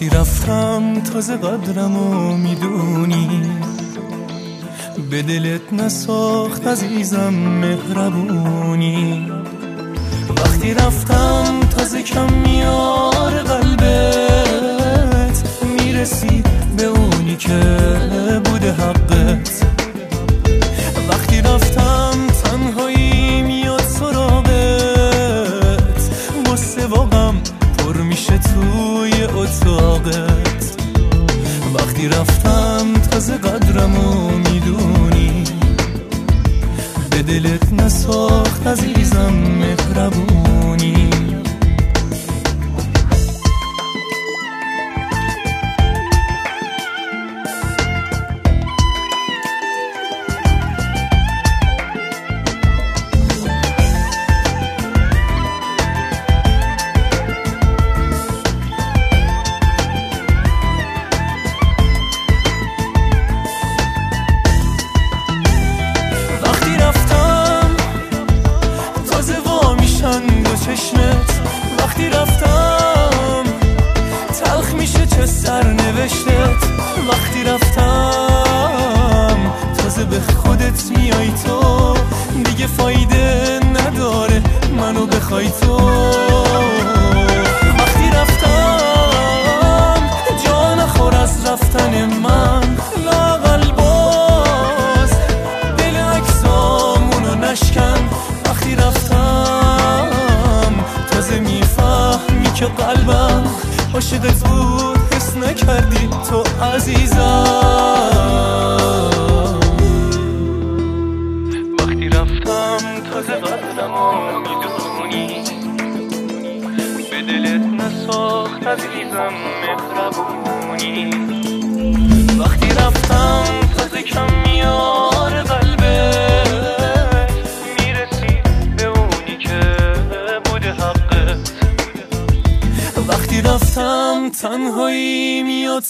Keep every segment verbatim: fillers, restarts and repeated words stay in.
وقتی رفتم تازه قدرمو میدونی، به دلت نساخت عزیزم مهربونی. وقتی رفتم تازه کم میار قلبت، میرسی به اونی که بوده حقت. وقتی رفتم تنهایی میاد سراغت، غصه و غم پر میشه توی اتاقت. وقتی رفتم تازه قدرمو میدونی، به دلت نساخت عزیزم مهربونی. وقتی رفتم تلخ میشه چه سرنوشتت. وقتی رفتم تازه به خودت میای تو، دیگه فایده نداره منو بخوای تو. وقتی رفتم جا نخور از رفتن من، لااقل باز دل عکسامونو نشکن. وقتی رفتم تازه میفهمی که قلبم عاشقت بود، حس نکردی تو عزیزم. وقتی رفتم تازه قدرمو میدونی، به دلت نساخت عزیزم مهربونی. وقتی رفتم تازه کم میار قلبت، میرسی به اونی که بوده حقت. وقتی رفتم تنهایی میاد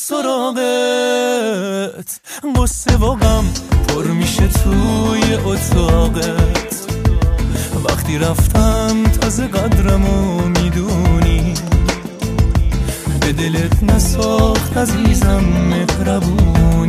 سراغت، غصه و غم پر میشه توی اتاقت. وقتی رفتم تازه قدرمو میدونی، به دلت نساخت عزیزم مهربون.